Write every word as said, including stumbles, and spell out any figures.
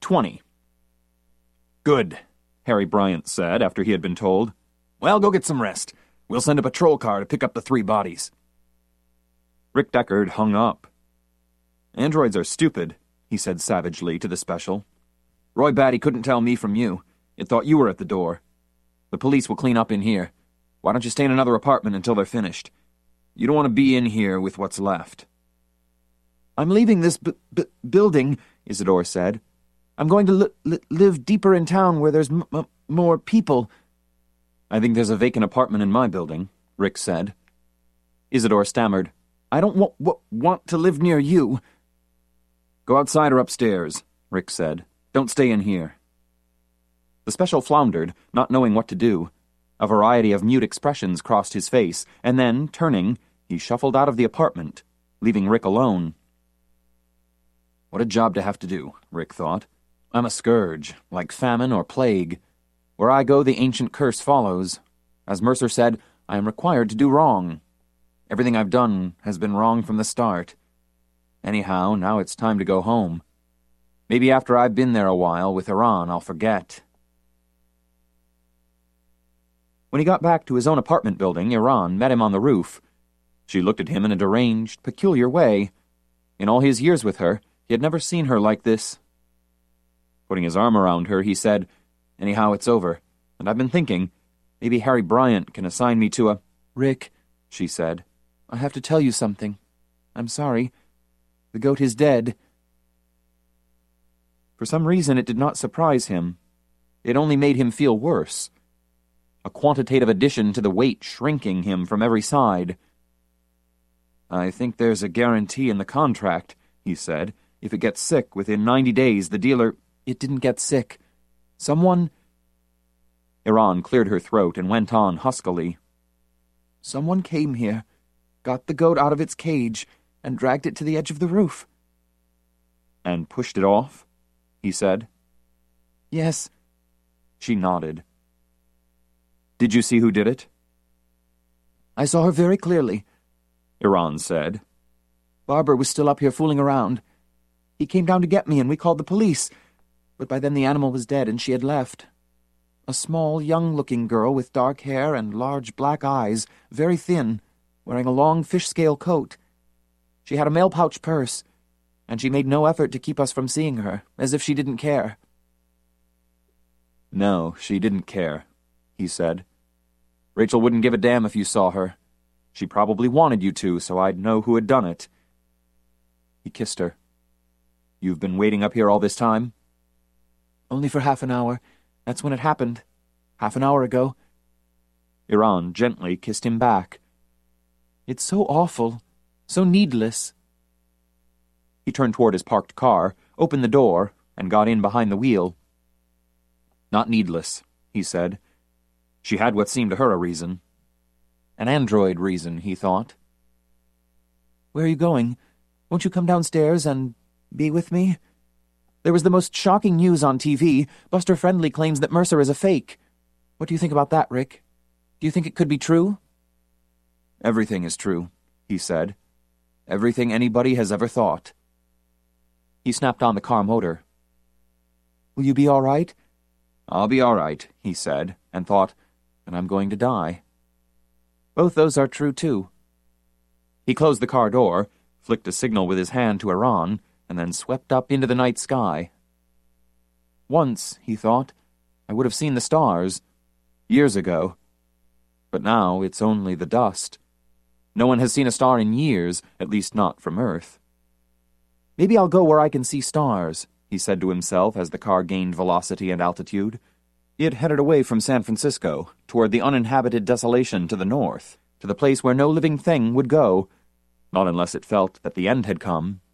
twenty. Good, Harry Bryant said after he had been told. Well, go get some rest. We'll send a patrol car to pick up the three bodies. Rick Deckard hung up. Androids are stupid, he said savagely to the special. Roy Batty couldn't tell me from you. It thought you were at the door. The police will clean up in here. Why don't you stay in another apartment until they're finished? You don't want to be in here with what's left. I'm leaving this b b building, Isidore said. I'm going to li li live deeper in town where there's m m more people. I think there's a vacant apartment in my building, Rick said. Isidore stammered. I don't w w want to live near you. Go outside or upstairs, Rick said. Don't stay in here. The special floundered, not knowing what to do. A variety of mute expressions crossed his face, and then, turning, he shuffled out of the apartment, leaving Rick alone. What a job to have to do, Rick thought. I'm a scourge, like famine or plague. Where I go, the ancient curse follows. As Mercer said, I am required to do wrong. Everything I've done has been wrong from the start. Anyhow, now it's time to go home. Maybe after I've been there a while with Iran, I'll forget. When he got back to his own apartment building, Iran met him on the roof. She looked at him in a deranged, peculiar way. In all his years with her, he had never seen her like this. Putting his arm around her, he said, Anyhow, it's over, and I've been thinking, maybe Harry Bryant can assign me to a... Rick, she said, I have to tell you something. I'm sorry. The goat is dead. For some reason, it did not surprise him. It only made him feel worse. A quantitative addition to the weight shrinking him from every side. I think there's a guarantee in the contract, he said. If it gets sick within ninety days, the dealer... It didn't get sick. Someone... Iran cleared her throat and went on huskily. Someone came here, got the goat out of its cage, and dragged it to the edge of the roof. And pushed it off? He said. Yes. She nodded. Did you see who did it? I saw her very clearly, Iran said. Barber was still up here fooling around. He came down to get me and we called the police, but by then the animal was dead and she had left. A small, young-looking girl with dark hair and large black eyes, very thin, wearing a long fish-scale coat. She had a mail-pouch purse, and she made no effort to keep us from seeing her, as if she didn't care. No, she didn't care, he said. Rachel wouldn't give a damn if you saw her. She probably wanted you to, so I'd know who had done it. He kissed her. You've been waiting up here all this time? Only for half an hour. That's when it happened. Half an hour ago. Iran gently kissed him back. It's so awful. So needless. He turned toward his parked car, opened the door, and got in behind the wheel. Not needless, he said. She had what seemed to her a reason. An android reason, he thought. Where are you going? Won't you come downstairs and be with me? There was the most shocking news on T V. Buster Friendly claims that Mercer is a fake. What do you think about that, Rick? Do you think it could be true? Everything is true, he said. Everything anybody has ever thought. He snapped on the car motor. Will you be all right? I'll be all right, he said, and thought, and I'm going to die. Both those are true, too. He closed the car door, flicked a signal with his hand to Iran, and then swept up into the night sky. Once, he thought, I would have seen the stars, years ago. But now it's only the dust. No one has seen a star in years, at least not from Earth. Maybe I'll go where I can see stars, he said to himself as the car gained velocity and altitude. It headed away from San Francisco, toward the uninhabited desolation to the north, to the place where no living thing would go, not unless it felt that the end had come.